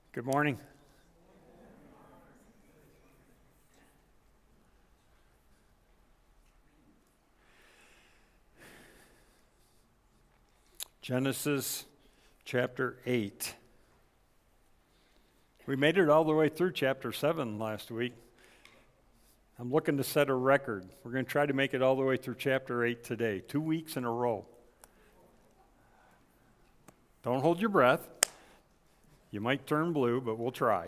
Good morning. Genesis chapter 8. We made it all the way through chapter 7 last week. I'm looking to set a record. We're going to try to make it all the way through chapter 8 today, 2 weeks in a row. Don't hold your breath. You might turn blue, but we'll try.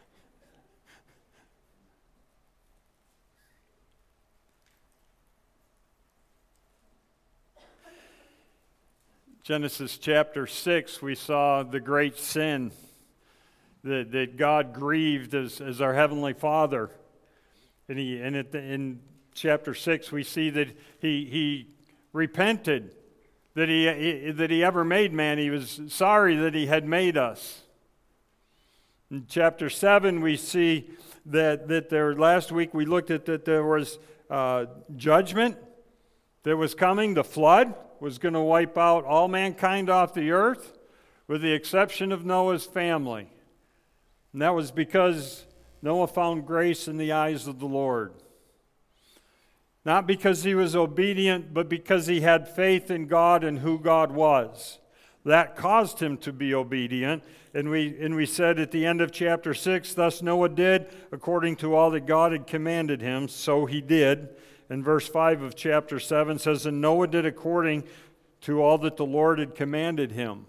Genesis chapter 6, we saw the great sin that God grieved as our Heavenly Father. And in chapter 6, we see that he repented that he ever made man. He was sorry that he had made us. In chapter 7, we see that there, last week we looked at that there was judgment that was coming. The flood was going to wipe out all mankind off the earth with the exception of Noah's family. And that was because Noah found grace in the eyes of the Lord. Not because he was obedient, but because he had faith in God and who God was. That caused him to be obedient. And we said at the end of chapter 6, thus Noah did according to all that God had commanded him, so he did. And verse 5 of chapter 7 says, and Noah did according to all that the Lord had commanded him.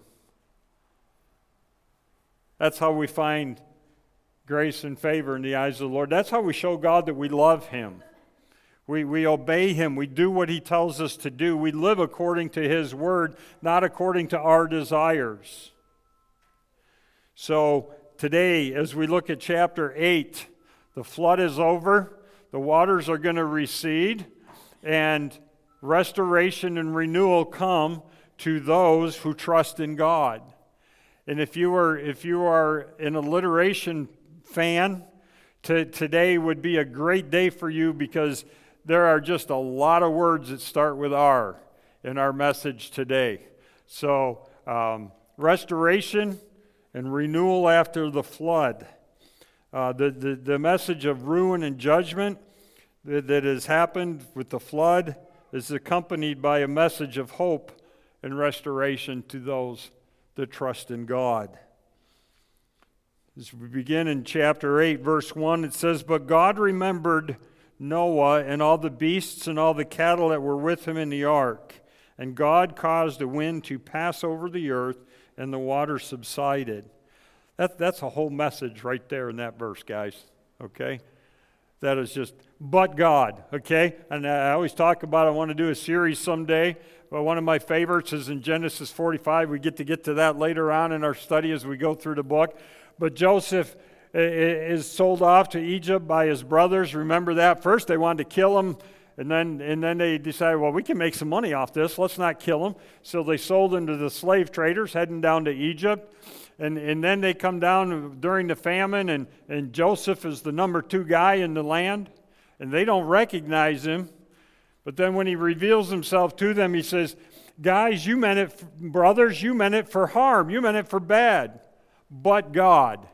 That's how we find grace and favor in the eyes of the Lord. That's how we show God that we love him. We obey him. We do what he tells us to do. We live according to his word, not according to our desires. So today, as we look at chapter 8, the flood is over. The waters are going to recede, and restoration and renewal come to those who trust in God. And if you are an alliteration fan, today would be a great day for you because there are just a lot of words that start with R in our message today. So, restoration and renewal after the flood. The message of ruin and judgment that has happened with the flood is accompanied by a message of hope and restoration to those that trust in God. As we begin in chapter 8, verse 1, it says, but God remembered Noah and all the beasts and all the cattle that were with him in the ark. And God caused a wind to pass over the earth, and the water subsided. That's a whole message right there in that verse, guys. Okay? That is just, but God. Okay? And I always talk about I want to do a series someday. But one of my favorites is in Genesis 45. We get to that later on in our study as we go through the book. But Joseph is sold off to Egypt by his brothers. Remember that? First they wanted to kill him, and then they decided, well, we can make some money off this. Let's not kill him. So they sold him to the slave traders, heading down to Egypt. And then they come down during the famine, and Joseph is the number 2 guy in the land, and they don't recognize him. But then when he reveals himself to them, he says, guys, you meant it, brothers, you meant it for harm. You meant it for bad. But God.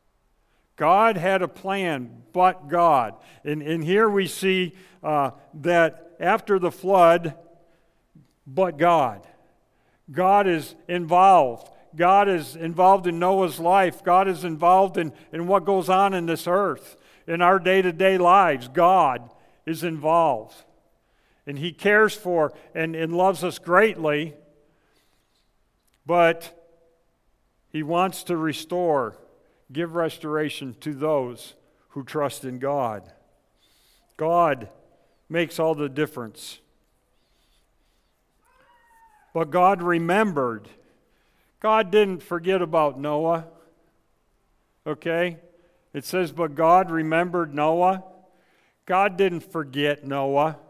God had a plan, but God. And here we see that after the flood, but God. God is involved. God is involved in Noah's life. God is involved in what goes on in this earth. In our day-to-day lives, God is involved. And he cares for and loves us greatly, but he wants to restore, give restoration to those who trust in God. God makes all the difference. But God remembered. God didn't forget about Noah. Okay? It says, but God remembered Noah. God didn't forget Noah.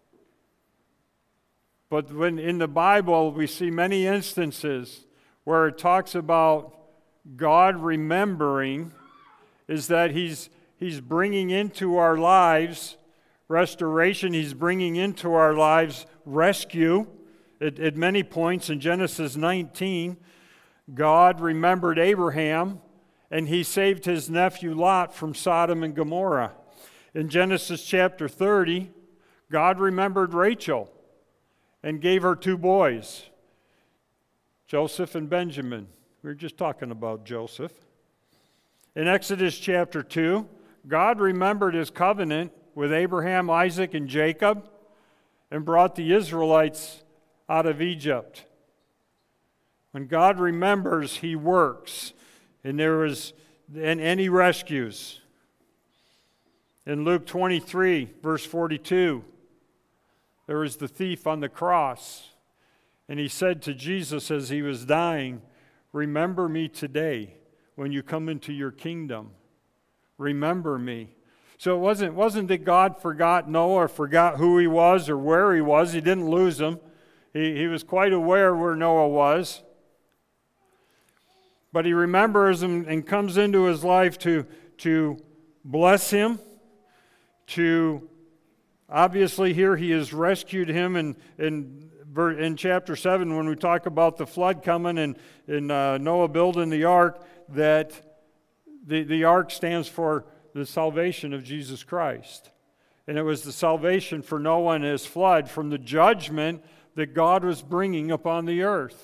But when in the Bible we see many instances where it talks about God remembering, is that He's bringing into our lives restoration. He's bringing into our lives rescue. At many points in Genesis 19, God remembered Abraham and he saved his nephew Lot from Sodom and Gomorrah. In Genesis chapter 30, God remembered Rachel and gave her 2 boys, Joseph and Benjamin. We were just talking about Joseph. In Exodus chapter 2, God remembered his covenant with Abraham, Isaac, and Jacob and brought the Israelites out of Egypt. When God remembers, he works, and he rescues. In Luke 23, verse 42, there was the thief on the cross, and he said to Jesus as he was dying, "Remember me today when you come into your kingdom. Remember me." So it wasn't that God forgot Noah or forgot who he was or where he was. He didn't lose him. He was quite aware where Noah was. But he remembers him and comes into his life to bless him, to obviously here he has rescued him in chapter 7 when we talk about the flood coming and Noah building the ark, that the ark stands for the salvation of Jesus Christ. And it was the salvation for Noah and his flood from the judgment that God was bringing upon the earth.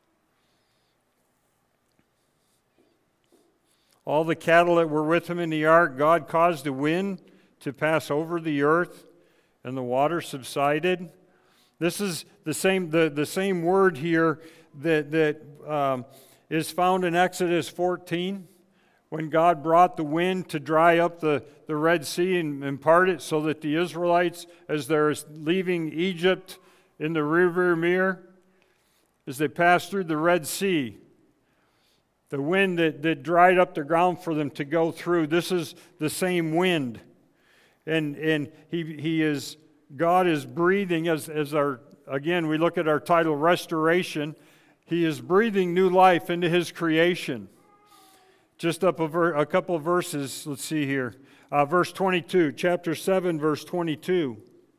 All the cattle that were with him in the ark, God caused a wind to pass over the earth, and the water subsided. This is the same word here that is found in Exodus 14, when God brought the wind to dry up the Red Sea and part it so that the Israelites, as they're leaving Egypt in the rearview mirror, as they passed through the Red Sea, the wind that dried up the ground for them to go through, this is the same wind. And God is breathing, as our, again, we look at our title, Restoration. He is breathing new life into his creation. Just up a couple of verses, let's see here. Verse 22, chapter 7, verse 22.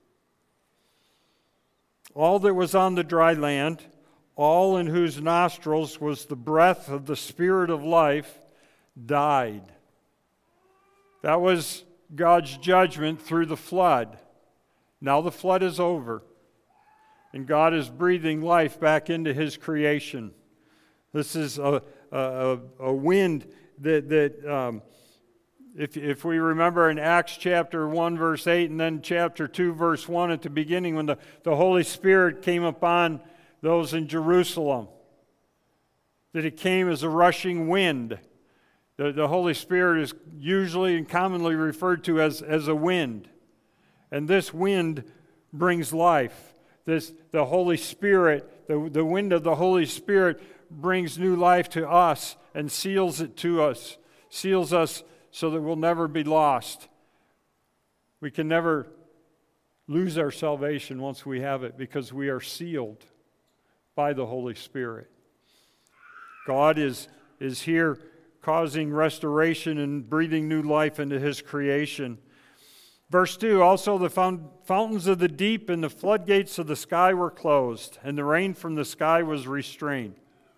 All that was on the dry land, all in whose nostrils was the breath of the Spirit of life, died. That was God's judgment through the flood. Now the flood is over, and God is breathing life back into his creation. This is a wind that if we remember in Acts chapter 1, verse 8, and then chapter 2, verse 1 at the beginning, when the Holy Spirit came upon those in Jerusalem, that it came as a rushing wind. The Holy Spirit is usually and commonly referred to as a wind. And this wind brings life. The Holy Spirit, the wind of the Holy Spirit brings new life to us and seals it to us, seals us so that we'll never be lost. We can never lose our salvation once we have it because we are sealed by the Holy Spirit. God is here causing restoration and breathing new life into his creation. Verse 2, also the fountains of the deep and the floodgates of the sky were closed, and the rain from the sky was restrained.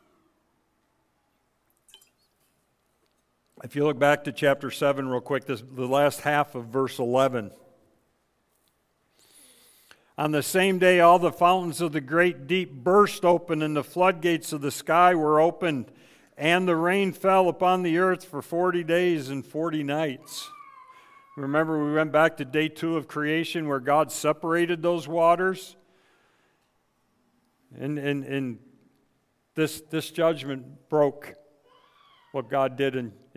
If you look back to chapter 7 real quick, the last half of verse 11. On the same day, all the fountains of the great deep burst open, and the floodgates of the sky were opened, and the rain fell upon the earth for 40 days and 40 nights. Remember, we went back to day 2 of creation where God separated those waters. And this judgment broke what God did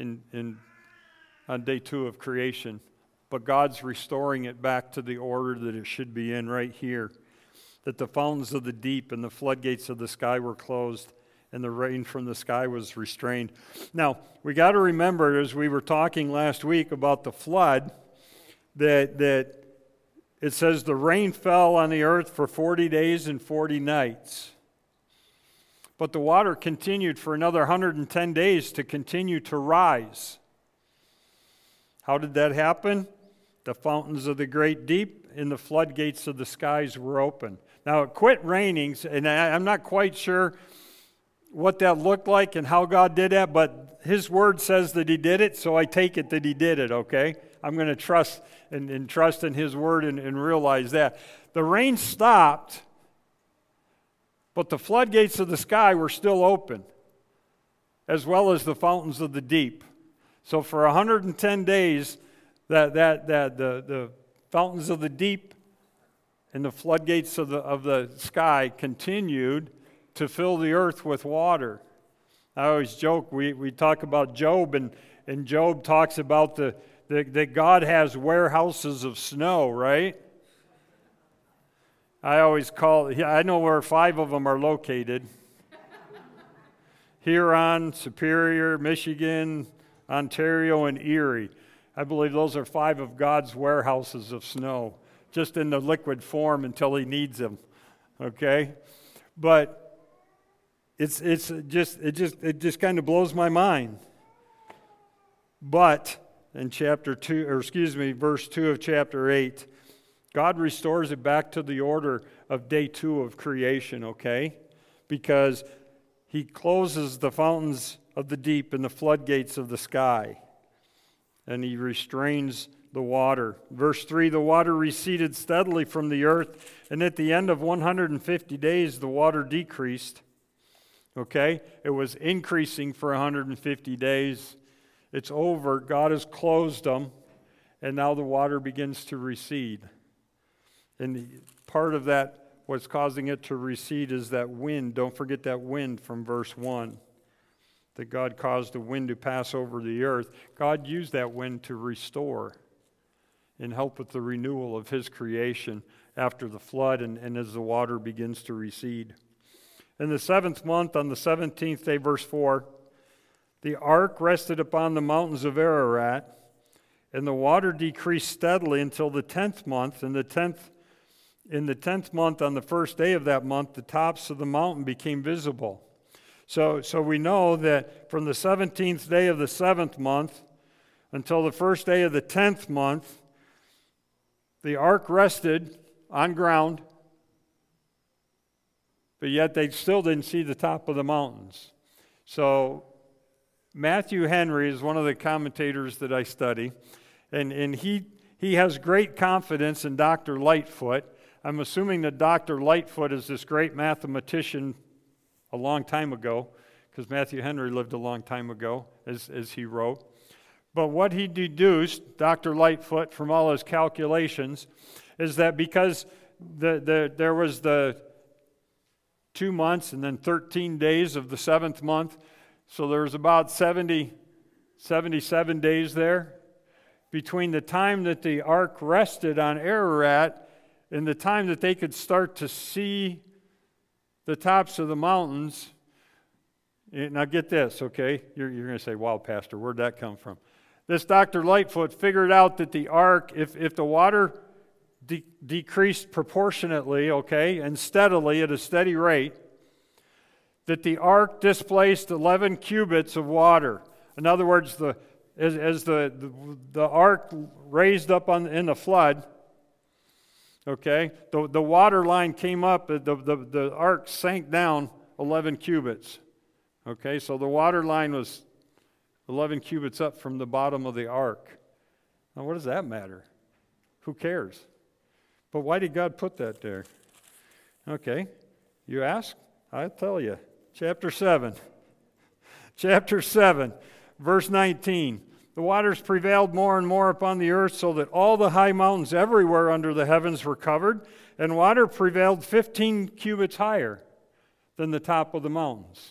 on day 2 of creation. But God's restoring it back to the order that it should be in right here. That the fountains of the deep and the floodgates of the sky were closed, and the rain from the sky was restrained. Now, we got to remember, as we were talking last week about the flood, that it says the rain fell on the earth for 40 days and 40 nights. But the water continued for another 110 days to continue to rise. How did that happen? The fountains of the great deep and the floodgates of the skies were open. Now, it quit raining, and I'm not quite sure what that looked like and how God did that, but His Word says that He did it, so I take it that He did it, okay? I'm going to trust and trust in His Word and realize that. The rain stopped, but the floodgates of the sky were still open, as well as the fountains of the deep. So for 110 days, the fountains of the deep and the floodgates of the sky continued to fill the earth with water. I always joke, we talk about Job, and Job talks about that God has warehouses of snow, right? I know where 5 of them are located. Huron, Superior, Michigan, Ontario, and Erie. I believe those are 5 of God's warehouses of snow, just in the liquid form until He needs them, okay? But it just kind of blows my mind. But in verse 2 of chapter 8, God restores it back to the order of day 2 of creation, okay? Because He closes the fountains of the deep and the floodgates of the sky, and He restrains the water. Verse 3, the water receded steadily from the earth, and at the end of 150 days, the water decreased. Okay? It was increasing for 150 days. It's over. God has closed them, and now the water begins to recede. And part of that, what's causing it to recede, is that wind. Don't forget that wind from verse 1. That God caused the wind to pass over the earth. God used that wind to restore and help with the renewal of His creation after the flood and as the water begins to recede. In the 7th month, on the 17th day, verse 4, the ark rested upon the mountains of Ararat, and the water decreased steadily until the 10th month. In the 10th month, on the first day of that month, the tops of the mountain became visible. So we know that from the 17th day of the 7th month until the first day of the 10th month, the ark rested on ground, but yet they still didn't see the top of the mountains. So Matthew Henry is one of the commentators that I study, and he has great confidence in Dr. Lightfoot. I'm assuming that Dr. Lightfoot is this great mathematician a long time ago, because Matthew Henry lived a long time ago, as he wrote. But what he deduced, Dr. Lightfoot, from all his calculations, is that because there was the 2 months and then 13 days of the 7th month, so there's about 77 days there between the time that the ark rested on Ararat and the time that they could start to see the tops of the mountains. Now get this, okay? You're going to say, wow, Pastor, where'd that come from? This Dr. Lightfoot figured out that the ark, if the water decreased proportionately, okay, and steadily at a steady rate, that the ark displaced 11 cubits of water. In other words, as the ark raised up in the flood, okay, the water line came up, the ark sank down 11 cubits. Okay, so the water line was 11 cubits up from the bottom of the ark. Now, what does that matter? Who cares? But why did God put that there? Okay, you ask? I'll tell you. Chapter 7. Chapter 7, verse 19. The waters prevailed more and more upon the earth, so that all the high mountains everywhere under the heavens were covered, and water prevailed 15 cubits higher than the top of the mountains.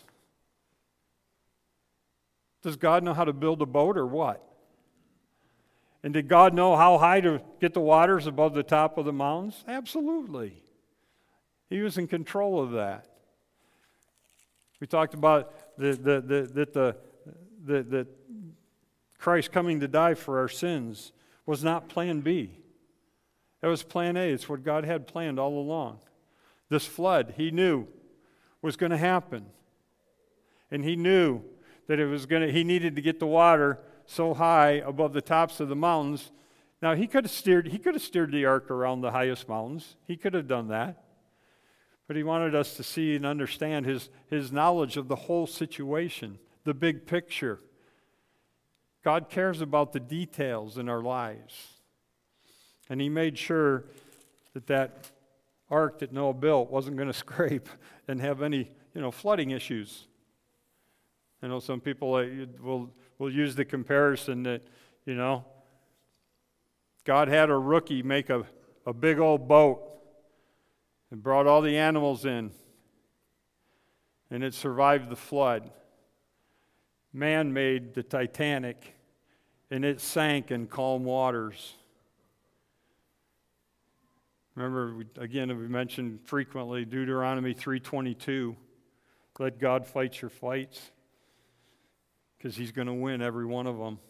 Does God know how to build a boat or what? And did God know how high to get the waters above the top of the mountains? Absolutely. He was in control of that. We talked about that Christ coming to die for our sins was not plan B. That was plan A. It's what God had planned all along. This flood, He knew, was going to happen. And He knew that He needed to get the water so high above the tops of the mountains. Now, He could have steered the ark around the highest mountains. He could have done that. But he wanted us to see and understand his knowledge of the whole situation, the big picture. God cares about the details in our lives. And he made sure that ark that Noah built wasn't going to scrape and have any, flooding issues. I know some people will use the comparison that, God had a rookie make a big old boat and brought all the animals in, and it survived the flood. Man made the Titanic, and it sank in calm waters. Remember, we mentioned frequently Deuteronomy 3:22. Let God fight your fights, because he's going to win every one of them.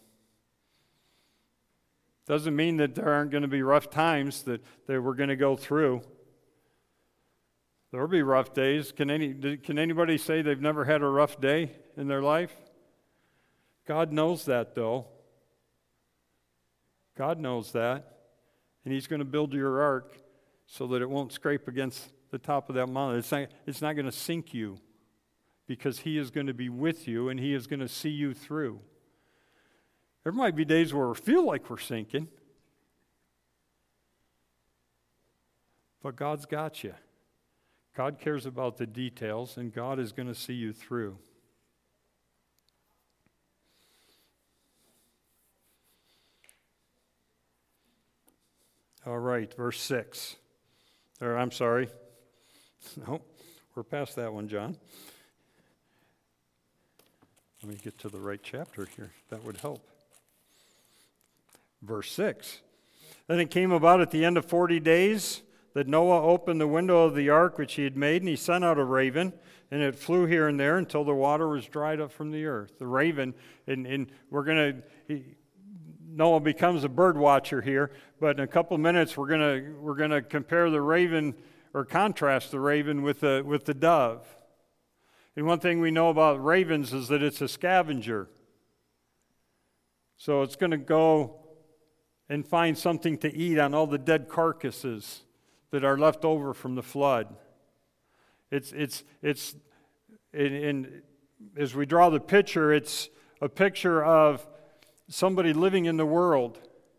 Doesn't mean that there aren't going to be rough times that we're going to go through. There will be rough days. Can anybody say they've never had a rough day in their life? God knows that, though. God knows that. And he's going to build your ark so that it won't scrape against the top of that mountain. It's not going to sink you, because he is going to be with you and he is going to see you through. There might be days where we feel like we're sinking, but God's got you. God cares about the details, and God is going to see you through. All right, verse 6. I'm sorry. No, we're past that one, John. Let me get to the right chapter here. That would help. Verse 6. Then it came about at the end of 40 days that Noah opened the window of the ark which he had made, and he sent out a raven, and it flew here and there until the water was dried up from the earth. The raven, and Noah becomes a bird watcher here, but in a couple minutes we're gonna compare the raven, or contrast the raven with the dove. And one thing we know about ravens is that it's a scavenger. So it's going to go and find something to eat on all the dead carcasses that are left over from the flood. And as we draw the picture, it's a picture of somebody living in the world.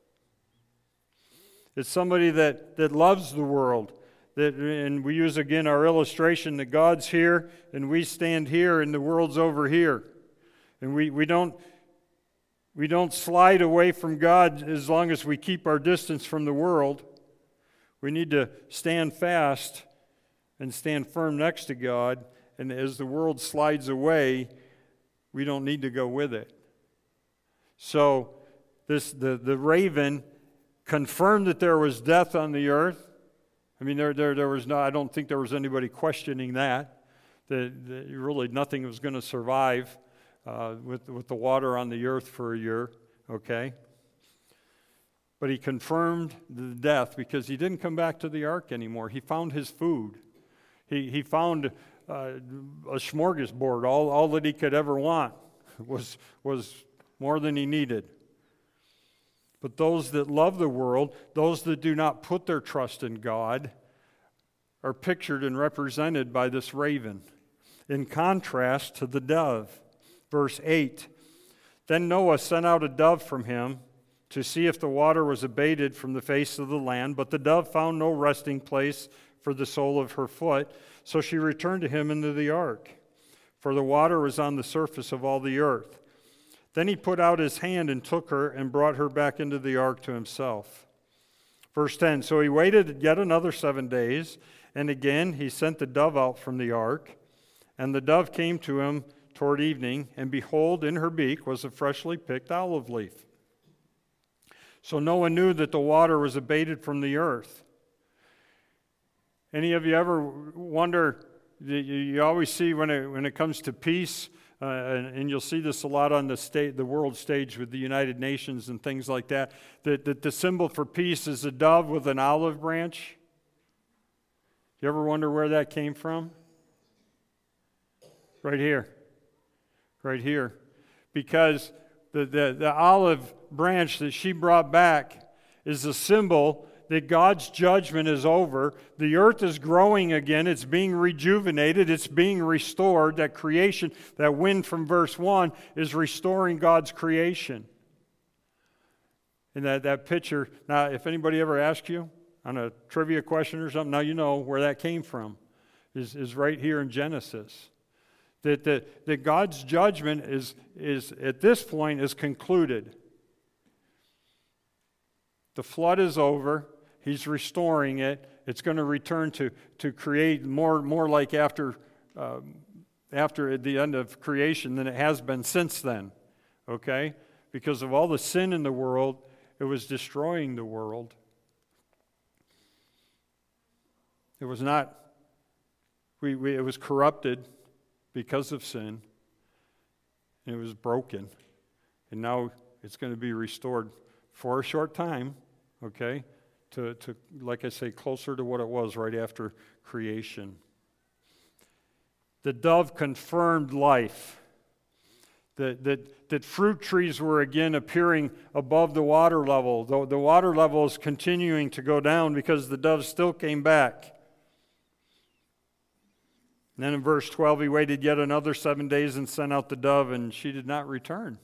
It's somebody that loves the world. And we use again our illustration that God's here and we stand here and the world's over here. And we don't slide away from God as long as we keep our distance from the world. We need to stand fast and stand firm next to God. And as the world slides away, we don't need to go with it. So the raven confirmed that there was death on the earth. I mean, there was no. I don't think there was anybody questioning that really nothing was going to survive with the water on the earth for a year. Okay. But he confirmed the death because he didn't come back to the ark anymore. He found his food. He found a smorgasbord. All that he could ever want was more than he needed. But those that love the world, those that do not put their trust in God, are pictured and represented by this raven, in contrast to the dove. Verse 8, Then Noah sent out a dove from him to see if the water was abated from the face of the land, but the dove found no resting place for the sole of her foot, so she returned to him into the ark, for the water was on the surface of all the earth. Then he put out his hand and took her and brought her back into the ark to himself. Verse 10, So he waited yet another 7 days, and again he sent the dove out from the ark. And the dove came to him toward evening, and behold, in her beak was a freshly picked olive leaf. So Noah knew that the water was abated from the earth. Any of you ever wonder, you always see when it comes to peace, and you'll see this a lot on the world stage with the United Nations and things like that, that the symbol for peace is a dove with an olive branch. You ever wonder where that came from? Right here. Right here. Because the olive branch that she brought back is a symbol that God's judgment is over. The earth is growing again. It's being rejuvenated. It's being restored. That creation, that wind from verse 1 is restoring God's creation. And that picture, now if anybody ever asks you on a trivia question or something, now you know where that came from, is right here in Genesis. That God's judgment is at this point is concluded. The flood is over. He's restoring it. It's going to return to create more like after the end of creation than it has been since then. Okay? Because of all the sin in the world, it was destroying the world. It was not, it was corrupted because of sin. And it was broken. And now it's going to be restored for a short time, okay, to like I say, closer to what it was right after creation. The dove confirmed life. That fruit trees were again appearing above the water level. Though the water level is continuing to go down because the dove still came back. And then in verse 12, he waited yet another 7 days and sent out the dove, and she did not return.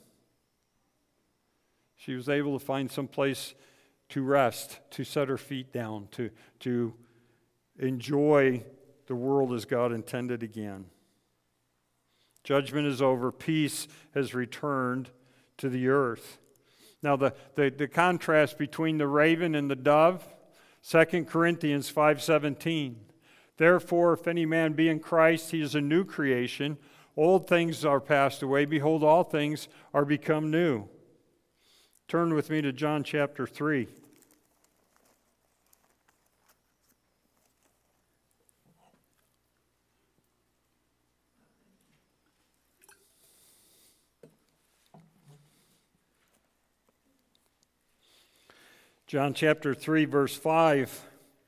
She was able to find some place to rest, to set her feet down, to enjoy the world as God intended again. Judgment is over. Peace has returned to the earth. Now, the contrast between the raven and the dove, 2 Corinthians 5:17. Therefore, if any man be in Christ, he is a new creation. Old things are passed away. Behold, all things are become new. Turn with me to John chapter 3. John chapter 3, verse 5.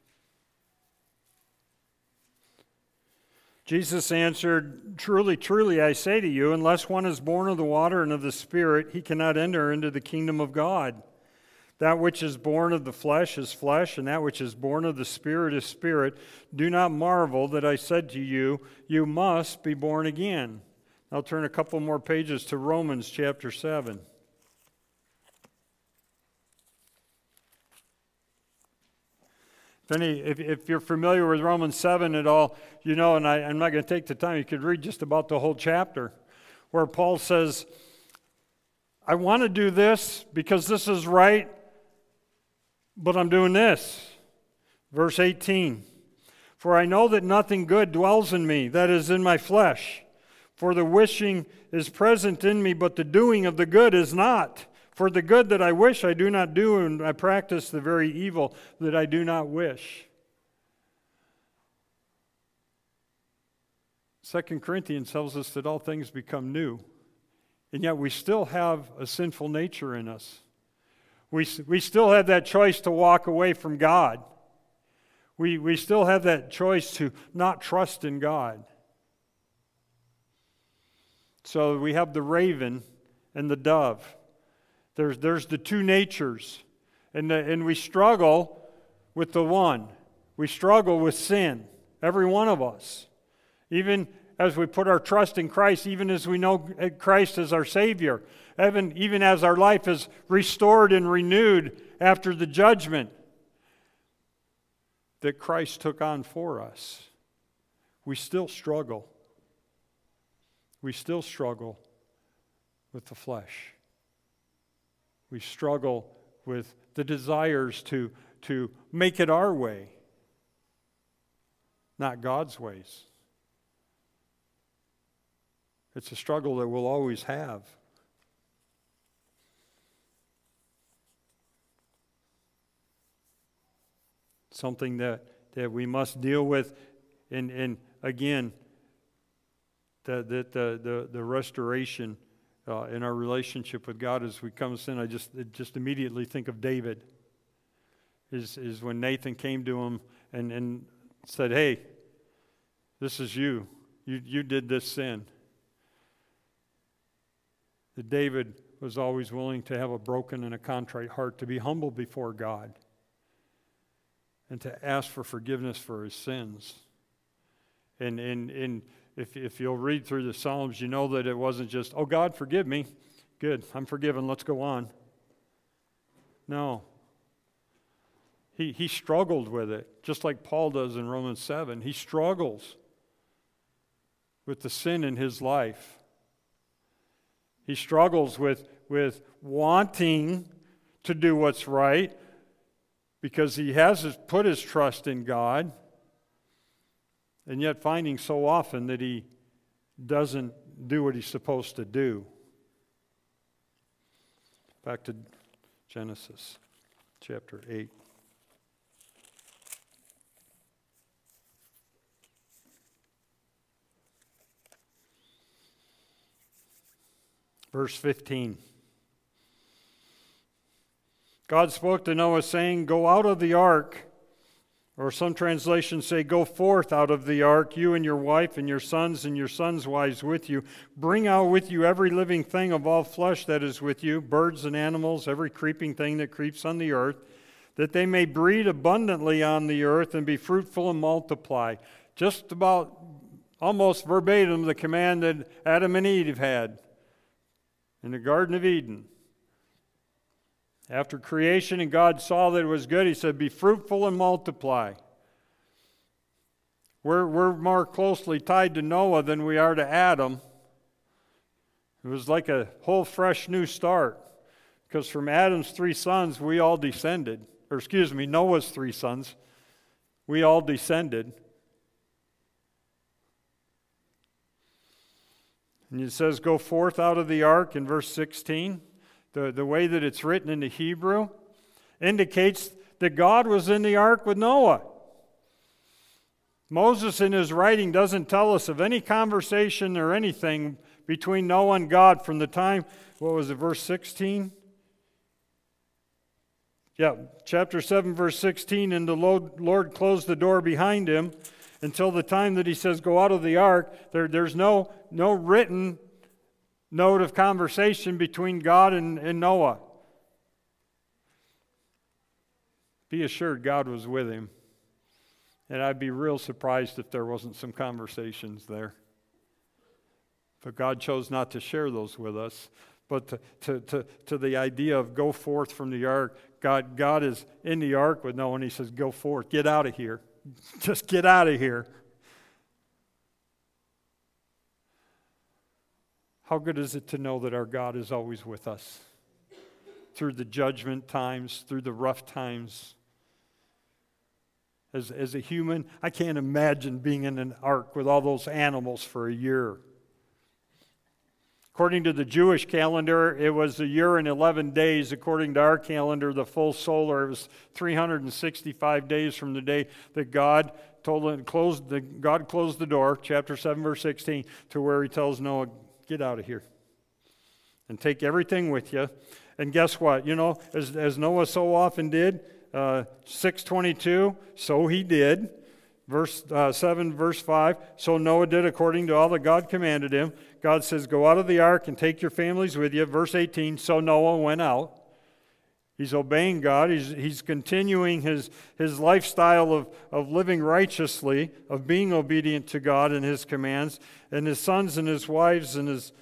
Jesus answered, Truly, truly, I say to you, unless one is born of the water and of the Spirit, he cannot enter into the kingdom of God. That which is born of the flesh is flesh, and that which is born of the Spirit is spirit. Do not marvel that I said to you, you must be born again. I'll turn a couple more pages to Romans chapter 7. If you're familiar with Romans 7 at all, you know, and I'm not going to take the time, you could read just about the whole chapter, where Paul says, I want to do this because this is right, but I'm doing this. Verse 18, for I know that nothing good dwells in me, that is in my flesh. For the wishing is present in me, but the doing of the good is not. For the good that I wish I do not do, and I practice the very evil that I do not wish. 2 Corinthians tells us that all things become new. And yet we still have a sinful nature in us. We still have that choice to walk away from God. We still have that choice to not trust in God. So we have the raven and the dove. There's the two natures, and we struggle with the one. We struggle with sin, every one of us. Even as we put our trust in Christ, even as we know Christ as our Savior, even as our life is restored and renewed after the judgment that Christ took on for us, we still struggle. We still struggle with the flesh. We struggle with the desires to make it our way, not God's ways. It's a struggle that we'll always have. Something that we must deal with, and again, the restoration in our relationship with God as we come to sin. I just immediately think of David. Is when Nathan came to him and said, hey, this is you. You did this sin. That David was always willing to have a broken and a contrite heart, to be humble before God. and to ask for forgiveness for his sins. And if you'll read through the Psalms, you know that it wasn't just, oh, God, forgive me. Good, I'm forgiven, let's go on. No. He struggled with it, just like Paul does in Romans 7. He struggles with the sin in his life. He struggles with wanting to do what's right because he has put his trust in God, and yet finding so often that he doesn't do what he's supposed to do. Back to Genesis chapter 8. Verse 15. God spoke to Noah, saying, "Go out of the ark," or some translations say, "Go forth out of the ark, you and your wife and your sons wives with you. Bring out with you every living thing of all flesh that is with you, birds and animals, every creeping thing that creeps on the earth, that they may breed abundantly on the earth and be fruitful and multiply." Just about almost verbatim the command that Adam and Eve had in the Garden of Eden. After creation and God saw that it was good, he said, be fruitful and multiply. We're more closely tied to Noah than we are to Adam. It was like a whole fresh new start. Because from Adam's 3 sons, we all descended. Noah's 3 sons, we all descended. And it says, go forth out of the ark in verse 16. The way that it's written in the Hebrew indicates that God was in the ark with Noah. Moses in his writing doesn't tell us of any conversation or anything between Noah and God from the time, verse 16? Yeah, chapter 7, verse 16, and the Lord closed the door behind him until the time that he says, go out of the ark. There's no written note of conversation between God and Noah. Be assured God was with him. And I'd be real surprised if there wasn't some conversations there. But God chose not to share those with us. But to the idea of go forth from the ark, God is in the ark with Noah, and he says, go forth, get out of here. Just get out of here. How good is it to know that our God is always with us through the judgment times, through the rough times. As a human, I can't imagine being in an ark with all those animals for a year. According to the Jewish calendar, it was a year and 11 days. According to our calendar, the full solar, it was 365 days from the day that God closed the door, chapter 7, verse 16, to where he tells Noah, get out of here and take everything with you. And guess what? As Noah so often did, 6:22, so he did. Verse 7, verse 5, so Noah did according to all that God commanded him. God says, go out of the ark and take your families with you. Verse 18, so Noah went out. He's obeying God. He's continuing his lifestyle of living righteously, of being obedient to God and his commands, and his sons and his wives and his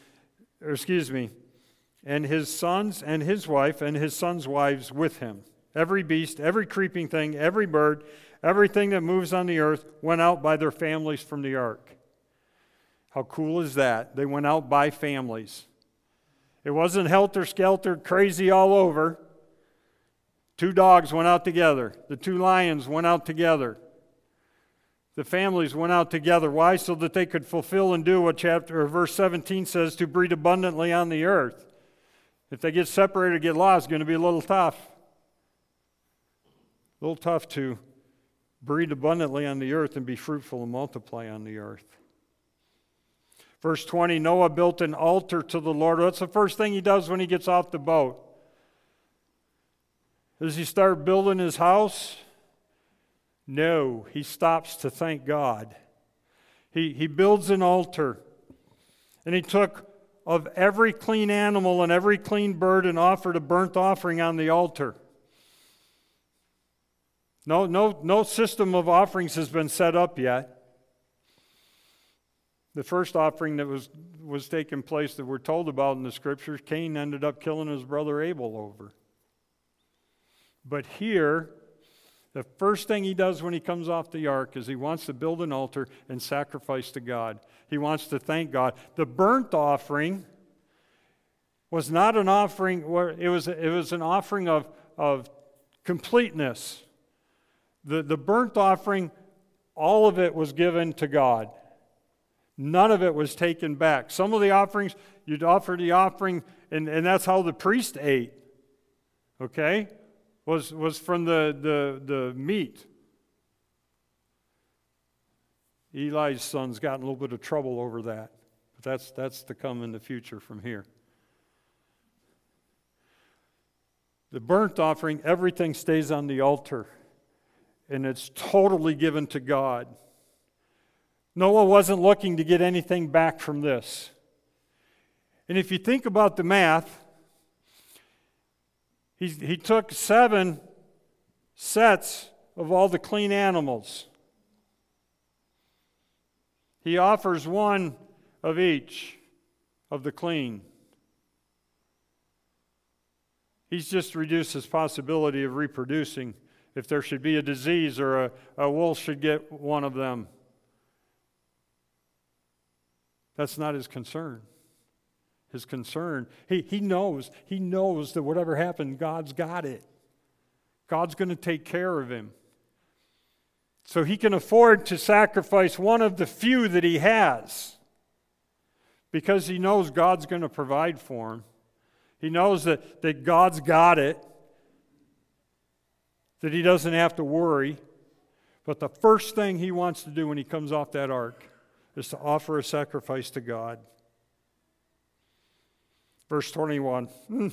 sons and his wife and his sons' wives with him. Every beast, every creeping thing, every bird, everything that moves on the earth went out by their families from the ark. How cool is that? They went out by families. It wasn't helter-skelter, crazy all over. 2 dogs went out together. The 2 lions went out together. The families went out together. Why? So that they could fulfill and do what verse 17 says, to breed abundantly on the earth. If they get separated or get lost, it's going to be a little tough. A little tough to breed abundantly on the earth and be fruitful and multiply on the earth. Verse 20, Noah built an altar to the Lord. What's the first thing he does when he gets off the boat? Does he start building his house? No, he stops to thank God. He builds an altar. And he took of every clean animal and every clean bird and offered a burnt offering on the altar. No system of offerings has been set up yet. The first offering that was taking place that we're told about in the Scriptures, Cain ended up killing his brother Abel over. But here, the first thing he does when he comes off the ark is he wants to build an altar and sacrifice to God. He wants to thank God. The burnt offering was not an offering, it was an offering of completeness. The burnt offering, all of it was given to God. None of it was taken back. Some of the offerings, you'd offer the offering, and that's how the priest ate. Okay? Was from the meat. Eli's son's gotten a little bit of trouble over that. But that's to come in the future from here. The burnt offering, everything stays on the altar. And it's totally given to God. Noah wasn't looking to get anything back from this. And if you think about the math, he took 7 sets of all the clean animals. He offers 1 of each of the clean. He's just reduced his possibility of reproducing. If there should be a disease or a wolf should get one of them. That's not his concern. His concern, he knows that whatever happened, God's got it. God's going to take care of him. So he can afford to sacrifice one of the few that he has because he knows God's going to provide for him. He knows that God's got it, that he doesn't have to worry. But the first thing he wants to do when he comes off that ark is to offer a sacrifice to God. Verse 21.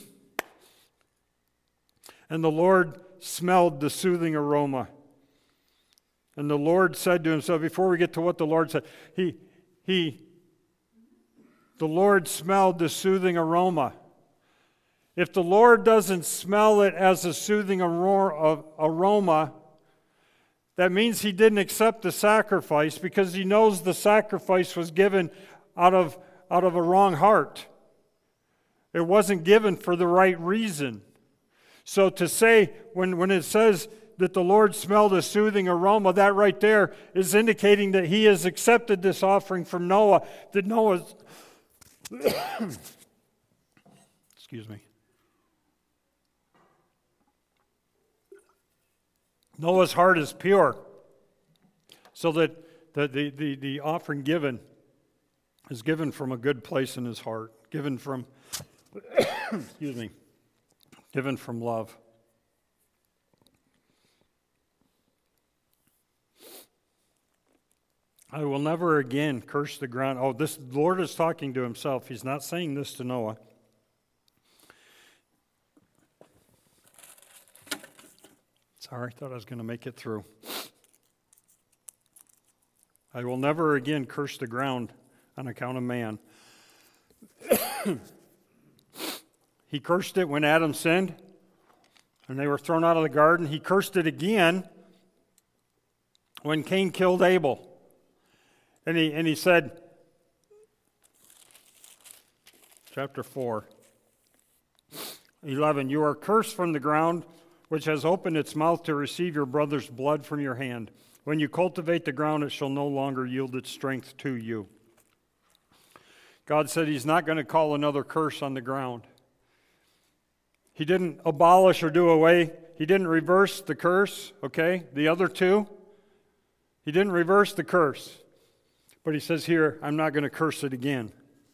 And the Lord smelled the soothing aroma. And the Lord said to himself, before we get to what the Lord said, the Lord smelled the soothing aroma. If the Lord doesn't smell it as a soothing aroma, that means he didn't accept the sacrifice because he knows the sacrifice was given out of a wrong heart. It wasn't given for the right reason. So to say, when it says that the Lord smelled a soothing aroma, that right there is indicating that he has accepted this offering from Noah, that Noah's excuse me. Noah's heart is pure, so that the offering given is given from a good place in his heart, given from, excuse me, given from love. I will never again curse the ground. Oh, this Lord is talking to himself. He's not saying this to Noah. Sorry, I thought I was going to make it through. I will never again curse the ground on account of man. He cursed it when Adam sinned, and they were thrown out of the garden. He cursed it again when Cain killed Abel. And he said, chapter 4, 11, you are cursed from the ground, which has opened its mouth to receive your brother's blood from your hand. When you cultivate the ground, it shall no longer yield its strength to you. God said he's not going to call another curse on the ground. He didn't abolish or do away. He didn't reverse the curse, okay? The other two, he didn't reverse the curse. But he says here, I'm not going to curse it again.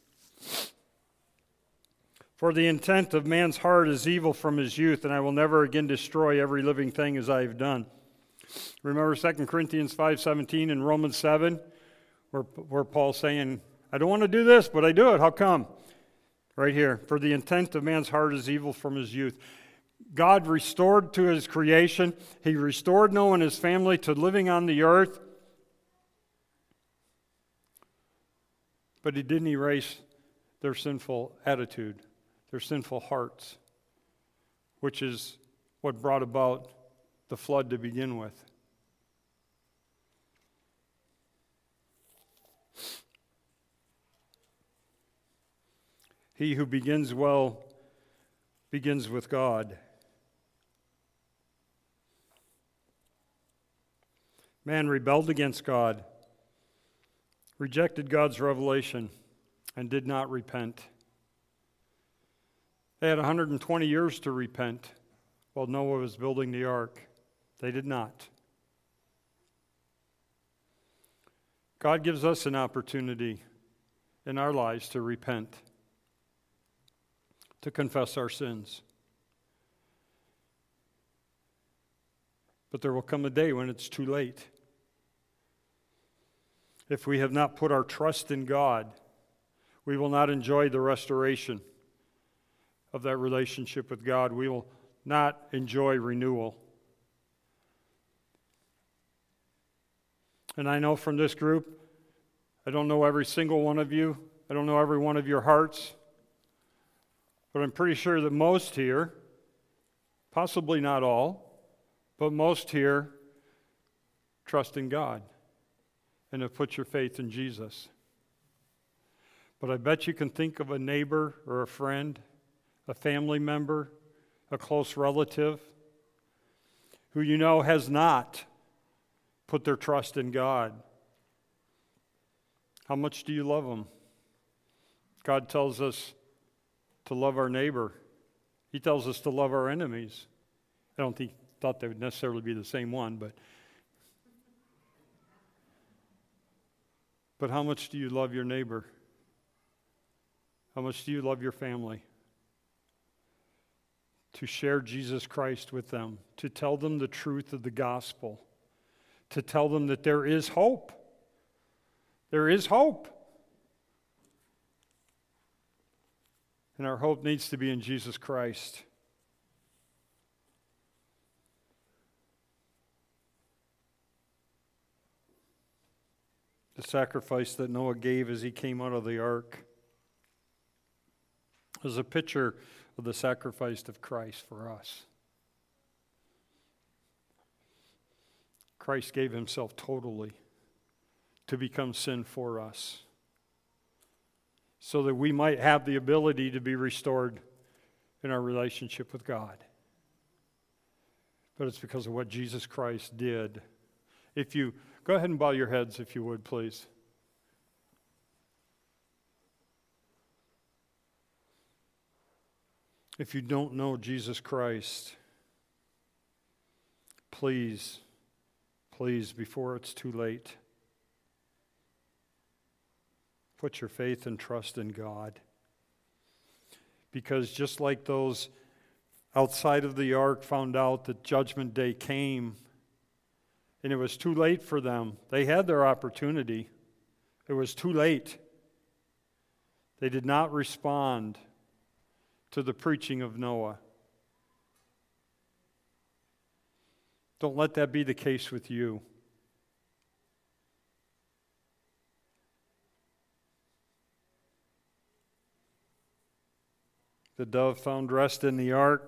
For the intent of man's heart is evil from his youth, and I will never again destroy every living thing as I have done. Remember 2 Corinthians 5:17 and Romans 7, where Paul's saying, I don't want to do this, but I do it. How come? Right here. For the intent of man's heart is evil from his youth. God restored to his creation. He restored Noah and his family to living on the earth. But he didn't erase their sinful attitude, their sinful hearts, which is what brought about the flood to begin with. He who begins well begins with God. Man rebelled against God, rejected God's revelation, and did not repent. They had 120 years to repent while Noah was building the ark. They did not. God gives us an opportunity in our lives to repent, to confess our sins. But there will come a day when it's too late. If we have not put our trust in God, we will not enjoy the restoration of that relationship with God. We will not enjoy renewal. And I know from this group, I don't know every single one of you. I don't know every one of your hearts. But I'm pretty sure that most here, possibly not all, but most here trust in God and have put your faith in Jesus. But I bet you can think of a neighbor or a friend, a family member, a close relative who you know has not put their trust in God. How much do you love them? God tells us to love our neighbor. He tells us to love our enemies. I don't thought they would necessarily be the same one, but how much do you love your neighbor? How much do you love your family? To share Jesus Christ with them, to tell them the truth of the gospel, to tell them that there is hope. There is hope. And our hope needs to be in Jesus Christ. The sacrifice that Noah gave as he came out of the ark was a picture of the sacrifice of Christ for us. Christ gave himself totally to become sin for us, so that we might have the ability to be restored in our relationship with God. But it's because of what Jesus Christ did. If you go ahead and bow your heads, if you would, please. If you don't know Jesus Christ, please, before it's too late, put your faith and trust in God. Because just like those outside of the ark found out that Judgment Day came, and it was too late for them. They had their opportunity. It was too late. They did not respond to the preaching of Noah. Don't let that be the case with you. The dove found rest in the ark.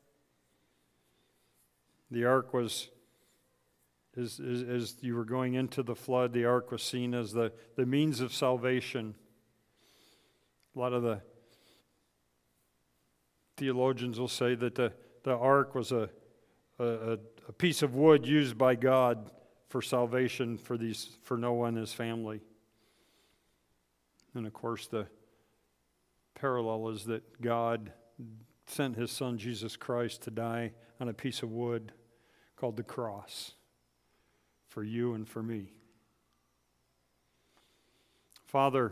The ark was, as you were going into the flood, the ark was seen as the means of salvation. A lot of the theologians will say that the ark was a piece of wood used by God for salvation for Noah and his family. And of course, the parallel is that God sent his son Jesus Christ to die on a piece of wood called the cross for you and for me. Father,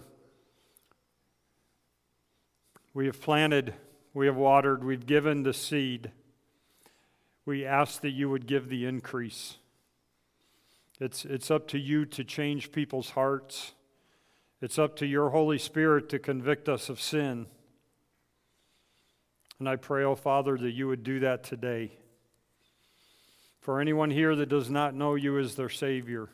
we have planted, we have watered, we've given the seed. We ask that you would give the increase. It's up to you to change people's hearts. It's up to your Holy Spirit to convict us of sin. And I pray, oh Father, that you would do that today. For anyone here that does not know you as their Savior,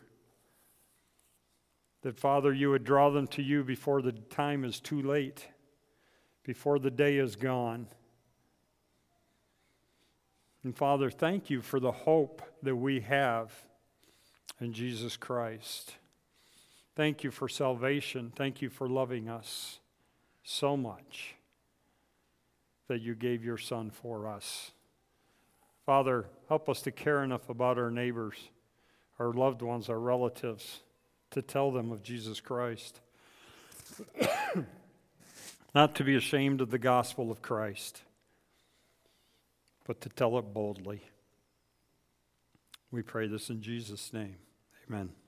that, Father, you would draw them to you before the time is too late, before the day is gone. And Father, thank you for the hope that we have in Jesus Christ. Thank you for salvation. Thank you for loving us so much that you gave your Son for us. Father, help us to care enough about our neighbors, our loved ones, our relatives, to tell them of Jesus Christ. Not to be ashamed of the gospel of Christ, but to tell it boldly. We pray this in Jesus' name. Amen.